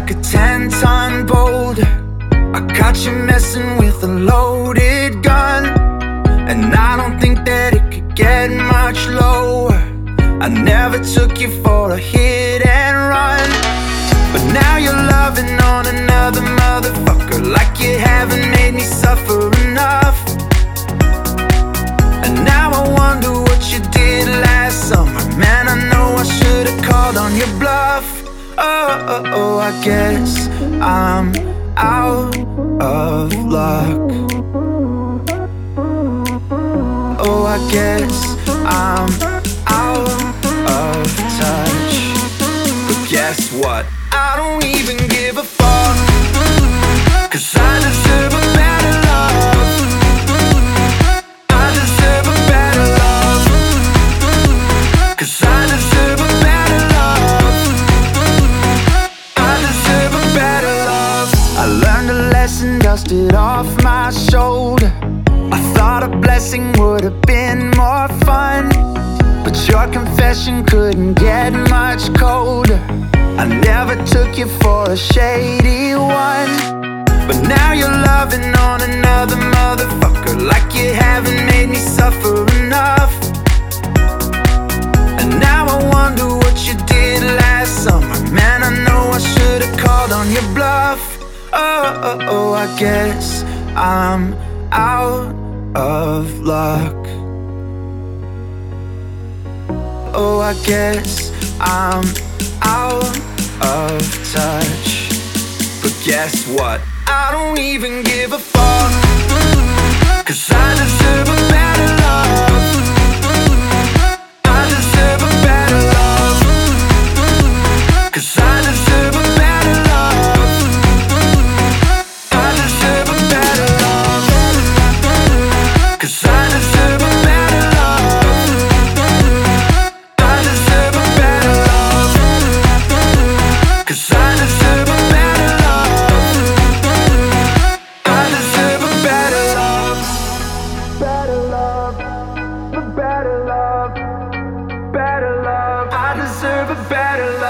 like a 10-ton boulder. I caught you messing with a loaded gun, and I don't think that it could get much lower. I never took you for a hit and run, but now you're loving on another motherfucker, like you haven't made me suffer enough. And now I wonder what you did last summer. Man, I know I should've called on your bluff. Oh, I guess I'm out of luck. Oh, I guess I'm out of touch. But guess what? I don't even give a fuck, 'cause I deserve a better love. I deserve a better love, 'cause I deserve a better love. I deserve a better love. I learned a lesson, dusted off my shoulder. I thought a blessing would have been more fun, but your confession couldn't get much colder. I never took you for a shady one, but now you're loving on another motherfucker, like you haven't made me suffer enough. And now I wonder what you did last summer. Man, I know I should've called on your bluff. Oh, I guess I'm out of luck. Oh, I guess I'm out of touch. But guess what? I don't even give a fuck, 'cause I deserve a better love. I deserve a better love, 'cause I deserve a better love. I deserve a better love, 'cause I deserve a better love. I deserve a better love, 'cause I deserve a better love. I deserve a better love. Better love, a better love, better love. I deserve a better love.